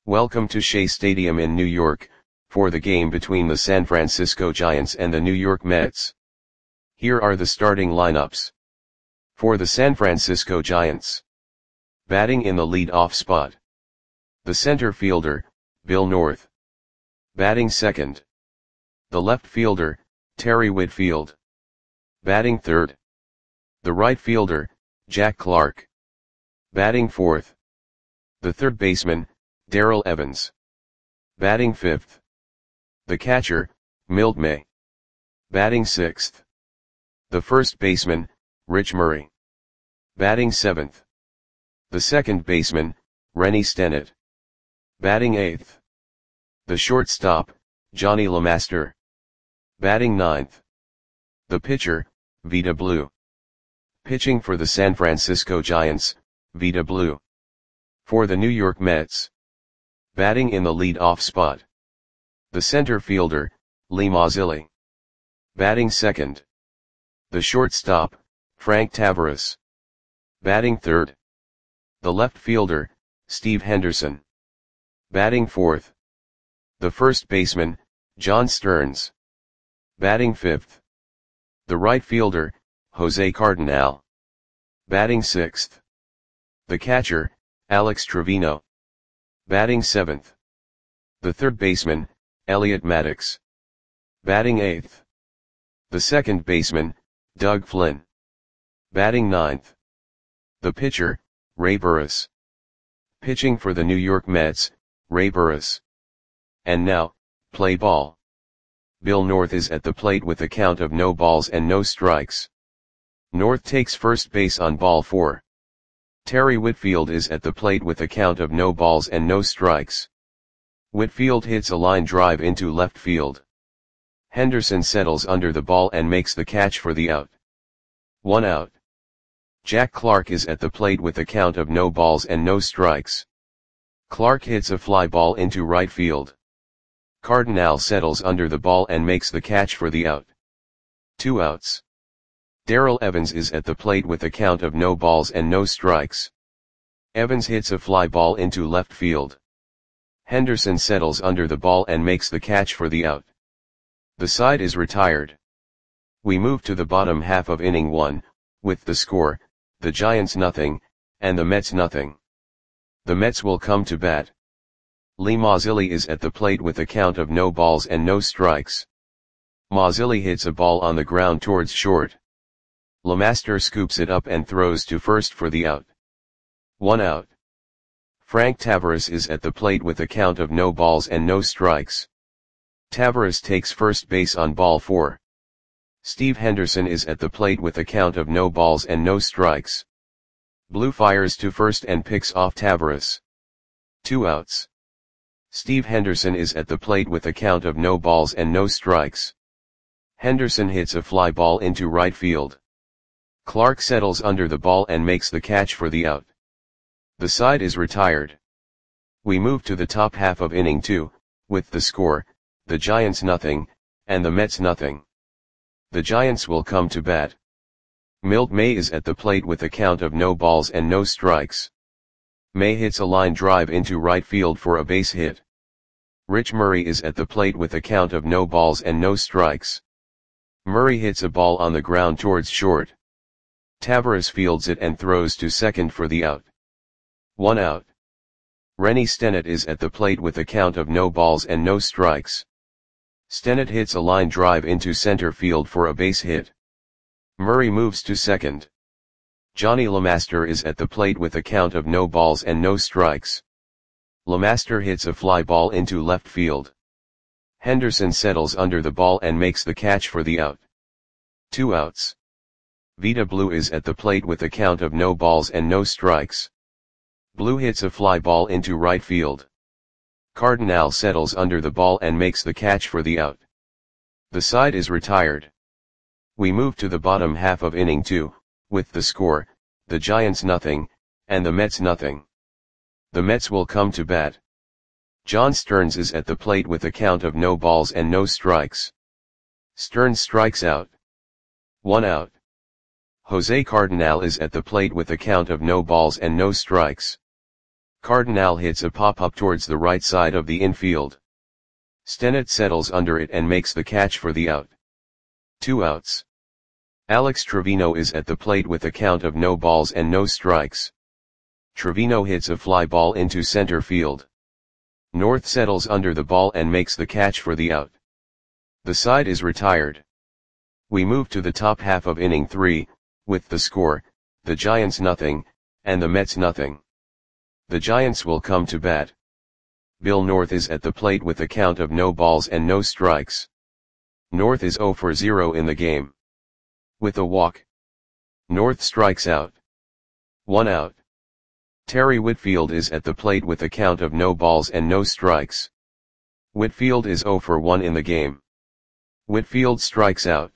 Welcome to Shea Stadium in New York, for the game between the San Francisco Giants and the New York Mets. Here are the starting lineups. For the San Francisco Giants. Batting in the lead-off spot. The center fielder, Bill North. Batting second. The left fielder, Terry Whitfield. Batting third. The right fielder, Jack Clark. Batting fourth. The third baseman, Darrell Evans. Batting fifth. The catcher, Milt May. Batting sixth. The first baseman, Rich Murray. Batting seventh. The second baseman, Rennie Stennett. Batting eighth. The shortstop, Johnny LeMaster. Batting ninth. The pitcher, Vida Blue. Pitching for the San Francisco Giants, Vida Blue. For the New York Mets. Batting in the lead-off spot. The center fielder, Lee Mazzilli. Batting second. The shortstop, Frank Taveras. Batting third. The left fielder, Steve Henderson. Batting fourth. The first baseman, John Stearns. Batting fifth. The right fielder, Jose Cardinal. Batting sixth. The catcher, Alex Trevino. Batting seventh. The third baseman, Elliot Maddox. Batting eighth. The second baseman, Doug Flynn. Batting ninth. The pitcher, Ray Burris. Pitching for the New York Mets, Ray Burris. And now, play ball. Bill North is at the plate with a count of no balls and no strikes. North takes first base on ball 4. Terry Whitfield is at the plate with a count of no balls and no strikes. Whitfield hits a line drive into left field. Henderson settles under the ball and makes the catch for the out. 1 out. Jack Clark is at the plate with a count of no balls and no strikes. Clark hits a fly ball into right field. Cardinal settles under the ball and makes the catch for the out. 2 outs. Darrell Evans is at the plate with a count of no balls and no strikes. Evans hits a fly ball into left field. Henderson settles under the ball and makes the catch for the out. The side is retired. We move to the bottom half of inning 1, with the score, the Giants nothing, and the Mets nothing. The Mets will come to bat. Lee Mazzilli is at the plate with a count of no balls and no strikes. Mazzilli hits a ball on the ground towards short. LeMaster scoops it up and throws to first for the out. 1 out. Frank Taveras is at the plate with a count of no balls and no strikes. Taveras takes first base on ball 4. Steve Henderson is at the plate with a count of no balls and no strikes. Blue fires to first and picks off Taveras. 2 outs. Steve Henderson is at the plate with a count of no balls and no strikes. Henderson hits a fly ball into right field. Clark settles under the ball and makes the catch for the out. The side is retired. We move to the top half of inning 2, with the score, the Giants nothing, and the Mets nothing. The Giants will come to bat. Milt May is at the plate with a count of no balls and no strikes. May hits a line drive into right field for a base hit. Rich Murray is at the plate with a count of no balls and no strikes. Murray hits a ball on the ground towards short. Taveras fields it and throws to second for the out. 1 out. Rennie Stennett is at the plate with a count of no balls and no strikes. Stennett hits a line drive into center field for a base hit. Murray moves to second. Johnny LeMaster is at the plate with a count of no balls and no strikes. LeMaster hits a fly ball into left field. Henderson settles under the ball and makes the catch for the out. 2 outs. Vida Blue is at the plate with a count of no balls and no strikes. Blue hits a fly ball into right field. Cardinal settles under the ball and makes the catch for the out. The side is retired. We move to the bottom half of inning 2, with the score, the Giants nothing, and the Mets nothing. The Mets will come to bat. John Stearns is at the plate with a count of no balls and no strikes. Stearns strikes out. 1 out. Jose Cardinal is at the plate with a count of no balls and no strikes. Cardinal hits a pop-up towards the right side of the infield. Stennett settles under it and makes the catch for the out. 2 outs. Alex Trevino is at the plate with a count of no balls and no strikes. Trevino hits a fly ball into center field. North settles under the ball and makes the catch for the out. The side is retired. We move to the top half of inning 3, with the score, the Giants nothing, and the Mets nothing. The Giants will come to bat. Bill North is at the plate with a count of no balls and no strikes. North is 0 for 0 in the game. With a walk, North strikes out. 1 out. Terry Whitfield is at the plate with a count of no balls and no strikes. Whitfield is 0 for 1 in the game. Whitfield strikes out.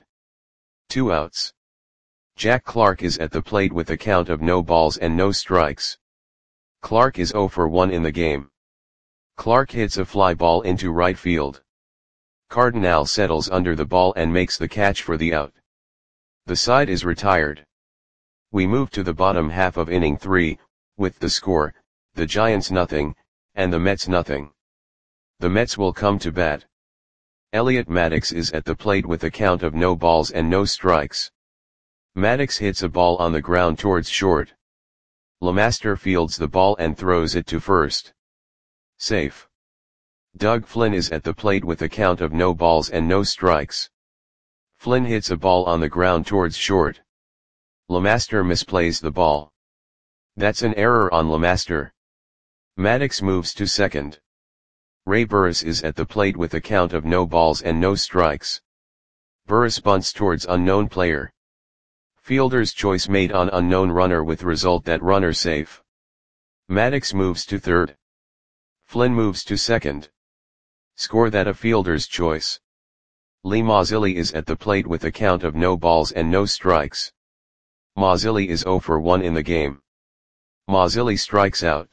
2 outs. Jack Clark is at the plate with a count of no balls and no strikes. Clark is 0 for 1 in the game. Clark hits a fly ball into right field. Cardinal settles under the ball and makes the catch for the out. The side is retired. We move to the bottom half of inning 3, with the score, the Giants nothing, and the Mets nothing. The Mets will come to bat. Elliot Maddox is at the plate with a count of no balls and no strikes. Maddox hits a ball on the ground towards short. LeMaster fields the ball and throws it to first. Safe. Doug Flynn is at the plate with a count of no balls and no strikes. Flynn hits a ball on the ground towards short. LeMaster misplays the ball. That's an error on LeMaster. Maddox moves to second. Ray Burris is at the plate with a count of no balls and no strikes. Burris bunts towards unknown player. Fielder's choice made on unknown runner with result that runner safe. Maddox moves to third. Flynn moves to second. Score that a fielder's choice. Lee Mazzilli is at the plate with a count of no balls and no strikes. Mazzilli is 0 for 1 in the game. Mazzilli strikes out.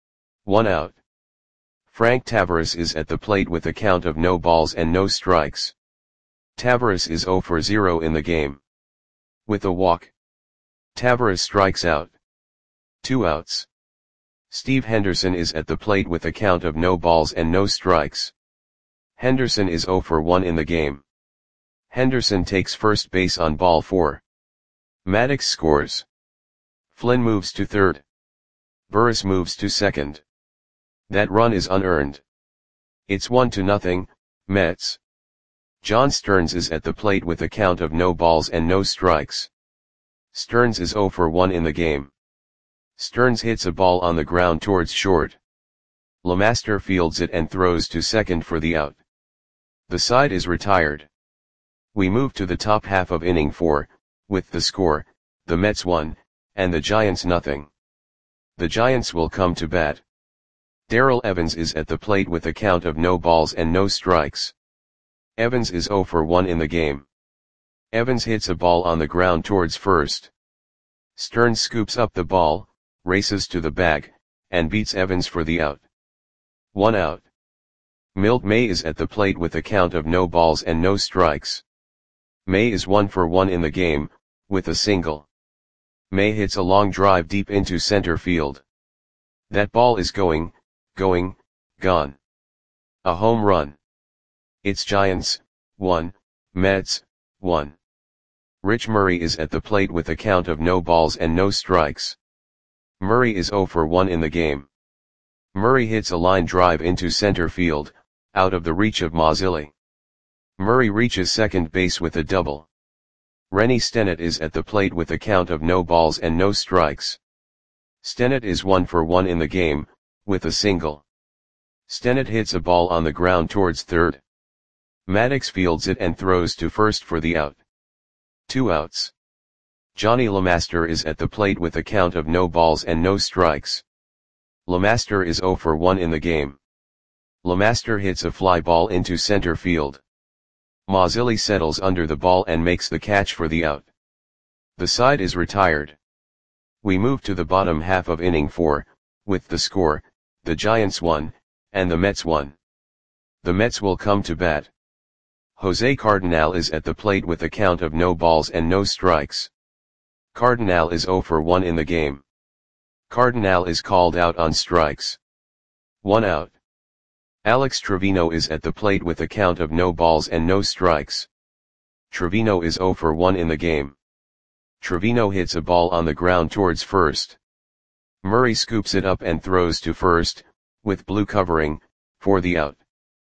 1 out. Frank Tavares is at the plate with a count of no balls and no strikes. Tavares is 0 for 0 in the game. With a walk, Tavares strikes out. 2 outs. Steve Henderson is at the plate with a count of no balls and no strikes. Henderson is 0 for 1 in the game. Henderson takes first base on ball 4. Maddox scores. Flynn moves to third. Burris moves to second. That run is unearned. It's 1-0, Mets. John Stearns is at the plate with a count of no balls and no strikes. Stearns is 0 for 1 in the game. Stearns hits a ball on the ground towards short. LeMaster fields it and throws to second for the out. The side is retired. We move to the top half of inning 4, with the score, the Mets 1, and the Giants nothing. The Giants will come to bat. Darrell Evans is at the plate with a count of no balls and no strikes. Evans is 0 for 1 in the game. Evans hits a ball on the ground towards first. Stearns scoops up the ball, races to the bag, and beats Evans for the out. 1 out. Milt May is at the plate with a count of no balls and no strikes. May is 1 for 1 in the game, with a single. May hits a long drive deep into center field. That ball is gone. A home run. It's Giants, 1, Mets, 1. Rich Murray is at the plate with a count of no balls and no strikes. Murray is 0 for 1 in the game. Murray hits a line drive into center field, out of the reach of Mazzilli. Murray reaches second base with a double. Rennie Stennett is at the plate with a count of no balls and no strikes. Stennett is 1 for 1 in the game, with a single. Stennett hits a ball on the ground towards third. Maddox fields it and throws to first for the out. 2 outs. Johnny LeMaster is at the plate with a count of no balls and no strikes. LeMaster is 0 for 1 in the game. LeMaster hits a fly ball into center field. Mazzilli settles under the ball and makes the catch for the out. The side is retired. We move to the bottom half of inning 4, with the score, the Giants 1, and the Mets 1. The Mets will come to bat. Jose Cardinal is at the plate with a count of no balls and no strikes. Cardinal is 0 for 1 in the game. Cardinal is called out on strikes. 1 out. Alex Trevino is at the plate with a count of no balls and no strikes. Trevino is 0 for 1 in the game. Trevino hits a ball on the ground towards first. Murray scoops it up and throws to first, with Blue covering, for the out.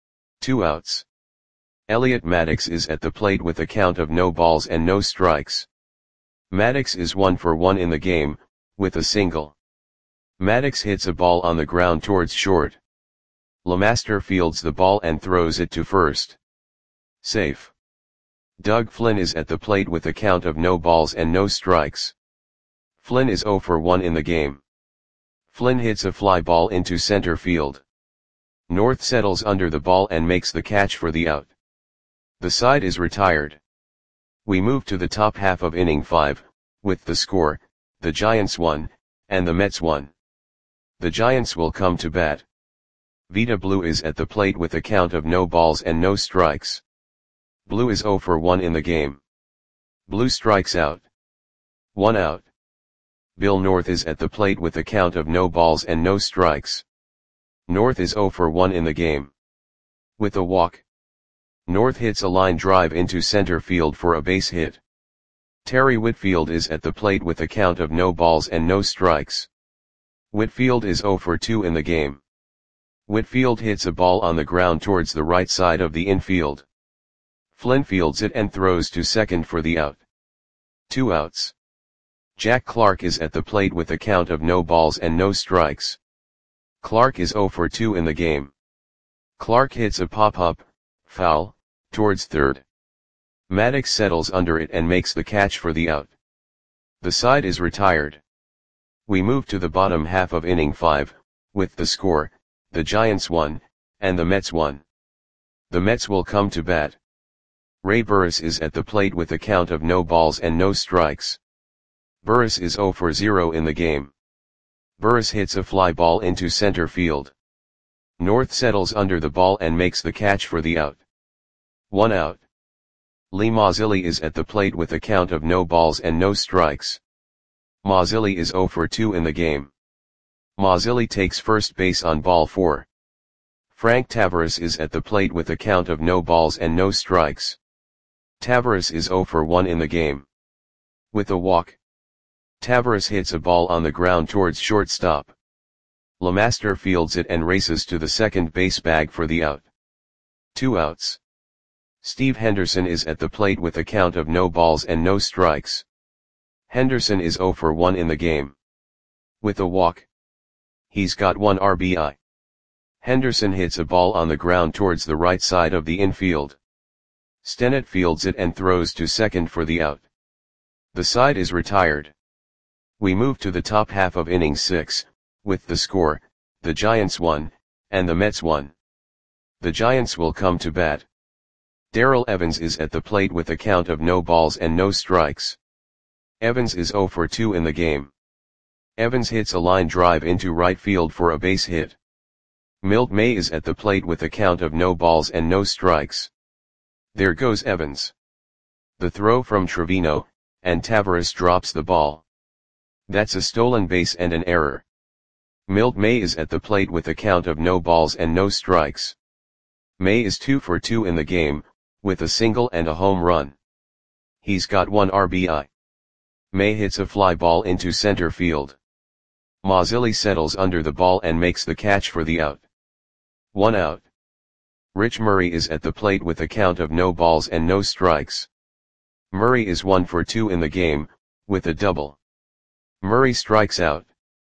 2 outs. Elliot Maddox is at the plate with a count of no balls and no strikes. Maddox is 1 for 1 in the game, with a single. Maddox hits a ball on the ground towards short. Lemaster fields the ball and throws it to first. Safe. Doug Flynn is at the plate with a count of no balls and no strikes. Flynn is 0 for 1 in the game. Flynn hits a fly ball into center field. North settles under the ball and makes the catch for the out. The side is retired. We move to the top half of inning 5, with the score, the Giants 1, and the Mets 1. The Giants will come to bat. Vida Blue is at the plate with a count of no balls and no strikes. Blue is 0 for 1 in the game. Blue strikes out. 1 out. Bill North is at the plate with a count of no balls and no strikes. North is 0 for 1 in the game. With a walk. North hits a line drive into center field for a base hit. Terry Whitfield is at the plate with a count of no balls and no strikes. Whitfield is 0 for 2 in the game. Whitfield hits a ball on the ground towards the right side of the infield. Flynn fields it and throws to second for the out. 2 outs. Jack Clark is at the plate with a count of no balls and no strikes. Clark is 0 for 2 in the game. Clark hits a pop-up, foul, towards third. Maddox settles under it and makes the catch for the out. The side is retired. We move to the bottom half of inning 5, with the score, the Giants 1, and the Mets 1. The Mets will come to bat. Ray Burris is at the plate with a count of no balls and no strikes. Burris is 0 for 0 in the game. Burris hits a fly ball into center field. North settles under the ball and makes the catch for the out. 1 out. Lee Mazzilli is at the plate with a count of no balls and no strikes. Mazzilli is 0 for 2 in the game. Mazzilli takes first base on ball 4. Frank Tavares is at the plate with a count of no balls and no strikes. Tavares is 0 for 1 in the game. With a walk. Tavares hits a ball on the ground towards shortstop. Lemaster fields it and races to the second base bag for the out. 2 outs. Steve Henderson is at the plate with a count of no balls and no strikes. Henderson is 0 for 1 in the game. With a walk. He's got 1 RBI. Henderson hits a ball on the ground towards the right side of the infield. Stennett fields it and throws to second for the out. The side is retired. We move to the top half of inning 6, with the score, the Giants 1, and the Mets 1. The Giants will come to bat. Darrell Evans is at the plate with a count of no balls and no strikes. Evans is 0 for 2 in the game. Evans hits a line drive into right field for a base hit. Milt May is at the plate with a count of no balls and no strikes. There goes Evans. The throw from Trevino, and Tavares drops the ball. That's a stolen base and an error. Milt May is at the plate with a count of no balls and no strikes. May is 2 for 2 in the game, with a single and a home run. He's got 1 RBI. May hits a fly ball into center field. Mazzilli settles under the ball and makes the catch for the out. 1 out. Rich Murray is at the plate with a count of no balls and no strikes. Murray is 1 for 2 in the game, with a double. Murray strikes out.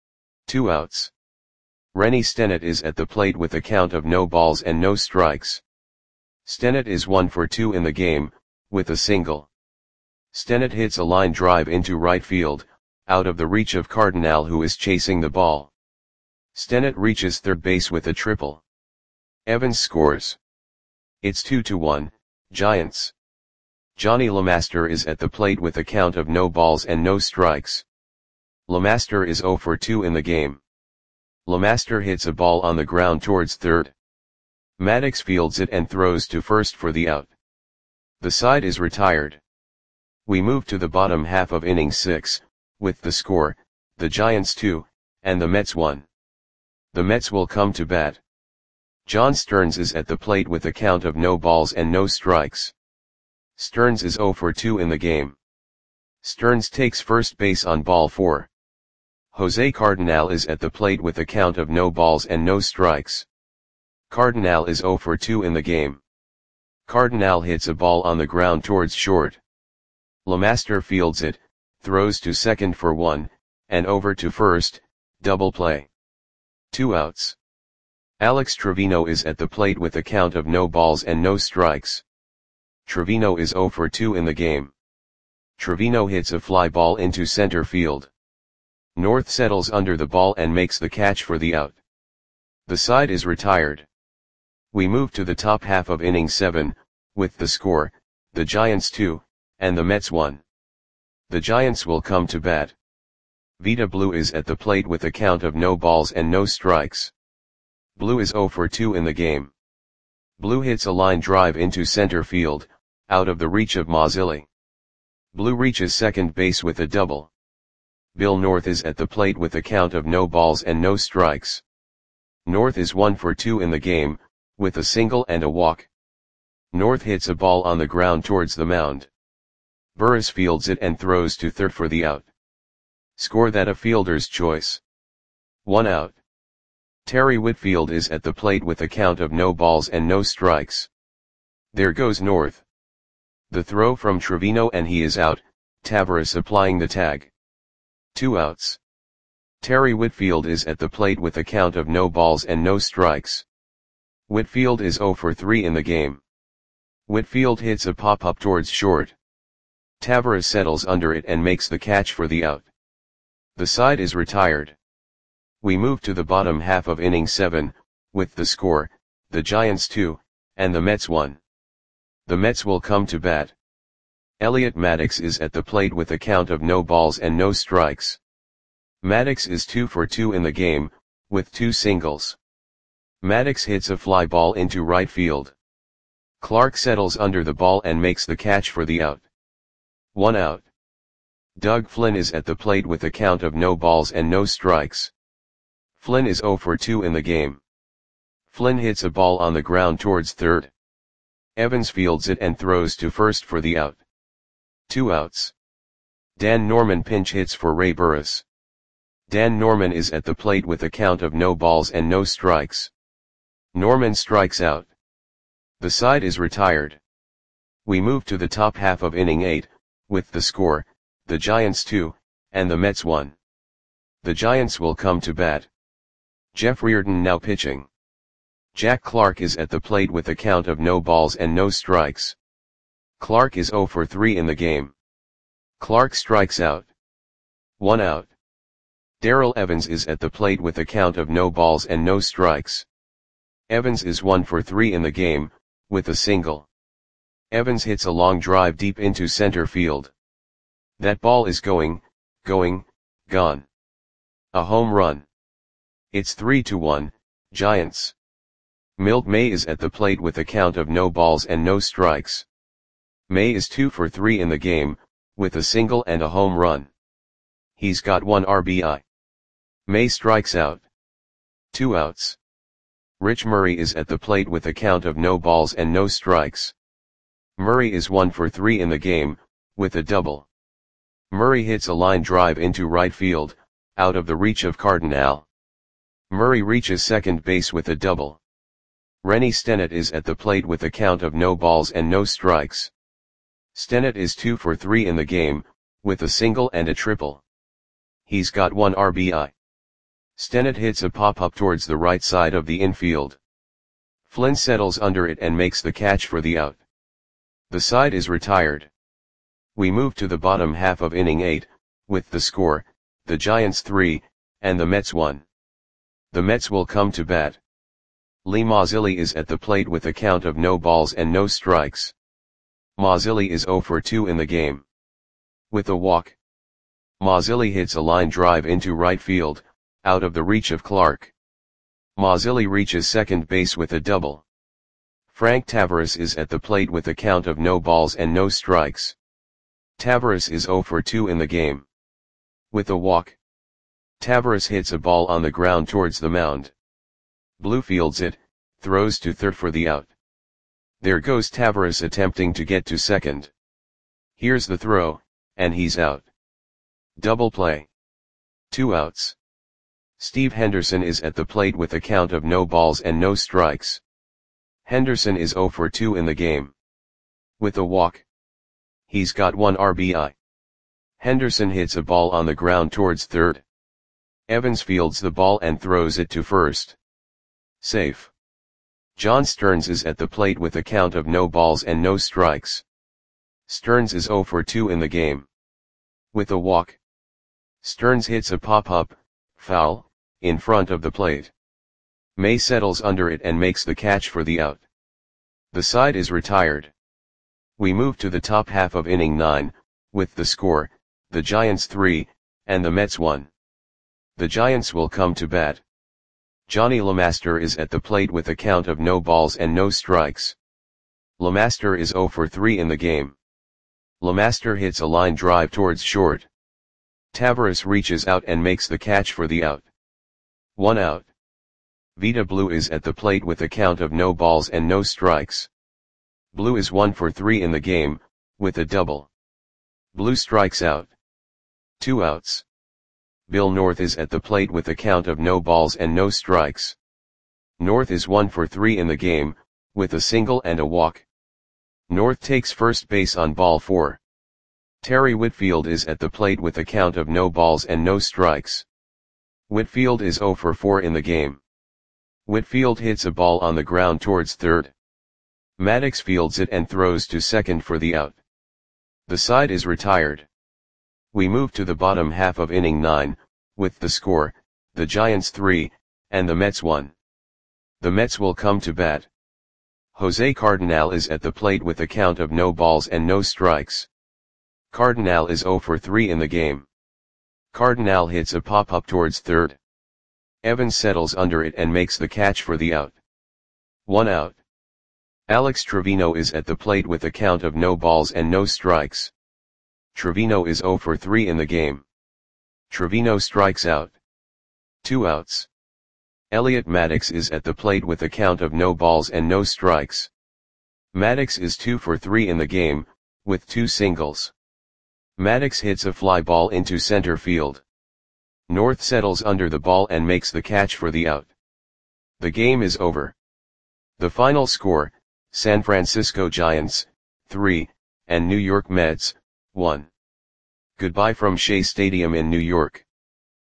2 outs. Rennie Stennett is at the plate with a count of no balls and no strikes. Stennett is 1 for 2 in the game, with a single. Stennett hits a line drive into right field, out of the reach of Cardinal who is chasing the ball. Stennett reaches third base with a triple. Evans scores. It's 2-1, Giants. Johnny Lemaster is at the plate with a count of no balls and no strikes. Lemaster is 0 for 2 in the game. Lemaster hits a ball on the ground towards third. Maddox fields it and throws to first for the out. The side is retired. We move to the bottom half of inning 6, with the score, the Giants 2, and the Mets 1. The Mets will come to bat. John Stearns is at the plate with a count of no balls and no strikes. Stearns is 0 for 2 in the game. Stearns takes first base on ball 4. Jose Cardenal is at the plate with a count of no balls and no strikes. Cardenal is 0 for 2 in the game. Cardenal hits a ball on the ground towards short. Lemaster fields it, throws to second for 1, and over to first, double play. 2 outs. Alex Trevino is at the plate with a count of no balls and no strikes. Trevino is 0 for 2 in the game. Trevino hits a fly ball into center field. North settles under the ball and makes the catch for the out. The side is retired. We move to the top half of inning 7, with the score, the Giants 2, and the Mets 1. The Giants will come to bat. Vida Blue is at the plate with a count of no balls and no strikes. Blue is 0 for 2 in the game. Blue hits a line drive into center field, out of the reach of Mazzilli. Blue reaches second base with a double. Bill North is at the plate with a count of no balls and no strikes. North is 1 for 2 in the game, with a single and a walk. North hits a ball on the ground towards the mound. Burris fields it and throws to third for the out. Score that a fielder's choice. 1 out. Terry Whitfield is at the plate with a count of no balls and no strikes. There goes North. The throw from Trevino and he is out, Tavares applying the tag. 2 outs. Terry Whitfield is at the plate with a count of no balls and no strikes. Whitfield is 0 for 3 in the game. Whitfield hits a pop-up towards short. Tavares settles under it and makes the catch for the out. The side is retired. We move to the bottom half of inning 7, with the score, the Giants 2, and the Mets 1. The Mets will come to bat. Elliot Maddox is at the plate with a count of no balls and no strikes. Maddox is 2 for 2 in the game, with 2 singles. Maddox hits a fly ball into right field. Clark settles under the ball and makes the catch for the out. 1 out. Doug Flynn is at the plate with a count of no balls and no strikes. Flynn is 0 for 2 in the game. Flynn hits a ball on the ground towards third. Evans fields it and throws to first for the out. 2 outs. Dan Norman pinch hits for Ray Burris. Dan Norman is at the plate with a count of no balls and no strikes. Norman strikes out. The side is retired. We move to the top half of inning 8, with the score, the Giants 2, and the Mets 1. The Giants will come to bat. Jeff Reardon now pitching. Jack Clark is at the plate with a count of no balls and no strikes. Clark is 0 for 3 in the game. Clark strikes out. 1 out. Darrell Evans is at the plate with a count of no balls and no strikes. Evans is 1 for 3 in the game, with a single. Evans hits a long drive deep into center field. That ball is gone. A home run. It's 3-1, Giants. Milt May is at the plate with a count of no balls and no strikes. May is 2 for 3 in the game, with a single and a home run. He's got 1 RBI. May strikes out. 2 outs. Rich Murray is at the plate with a count of no balls and no strikes. Murray is 1 for 3 in the game, with a double. Murray hits a line drive into right field, out of the reach of Cardenal. Murray reaches second base with a double. Rennie Stennett is at the plate with a count of no balls and no strikes. Stennett is 2 for 3 in the game, with a single and a triple. He's got 1 RBI. Stennett hits a pop-up towards the right side of the infield. Flynn settles under it and makes the catch for the out. The side is retired. We move to the bottom half of inning 8, with the score, the Giants 3, and the Mets 1. The Mets will come to bat. Lee Mazzilli is at the plate with a count of no balls and no strikes. Mazzilli is 0 for 2 in the game. With a walk. Mazzilli hits a line drive into right field, out of the reach of Clark. Mazzilli reaches second base with a double. Frank Tavares is at the plate with a count of no balls and no strikes. Tavares is 0 for 2 in the game. With a walk. Tavares hits a ball on the ground towards the mound. Blue fields it, throws to third for the out. There goes Tavares attempting to get to second. Here's the throw, and he's out. Double play. 2 outs. Steve Henderson is at the plate with a count of no balls and no strikes. Henderson is 0 for 2 in the game. With a walk. He's got 1 RBI. Henderson hits a ball on the ground towards third. Evans fields the ball and throws it to first. Safe. John Stearns is at the plate with a count of no balls and no strikes. Stearns is 0 for 2 in the game. With a walk. Stearns hits a pop-up, foul, in front of the plate. May settles under it and makes the catch for the out. The side is retired. We move to the top half of inning 9, with the score, the Giants 3, and the Mets 1. The Giants will come to bat. Johnny LeMaster is at the plate with a count of no balls and no strikes. LeMaster is 0 for 3 in the game. LeMaster hits a line drive towards short. Tavares reaches out and makes the catch for the out. 1 out. Vida Blue is at the plate with a count of no balls and no strikes. Blue is 1 for 3 in the game, with a double. Blue strikes out. 2 outs. Bill North is at the plate with a count of no balls and no strikes. North is 1 for 3 in the game, with a single and a walk. North takes first base on ball 4. Terry Whitfield is at the plate with a count of no balls and no strikes. Whitfield is 0 for 4 in the game. Whitfield hits a ball on the ground towards third. Maddox fields it and throws to second for the out. The side is retired. We move to the bottom half of inning 9, with the score, the Giants 3, and the Mets 1. The Mets will come to bat. Jose Cardenal is at the plate with a count of no balls and no strikes. Cardenal is 0 for 3 in the game. Cardenal hits a pop-up towards third. Evans settles under it and makes the catch for the out. 1 out. Alex Trevino is at the plate with a count of no balls and no strikes. Trevino is 0 for 3 in the game. Trevino strikes out. 2 outs. Elliot Maddox is at the plate with a count of no balls and no strikes. Maddox is 2 for 3 in the game, with 2 singles. Maddox hits a fly ball into center field. North settles under the ball and makes the catch for the out. The game is over. The final score, San Francisco Giants, 3, and New York Mets, 1. Goodbye from Shea Stadium in New York.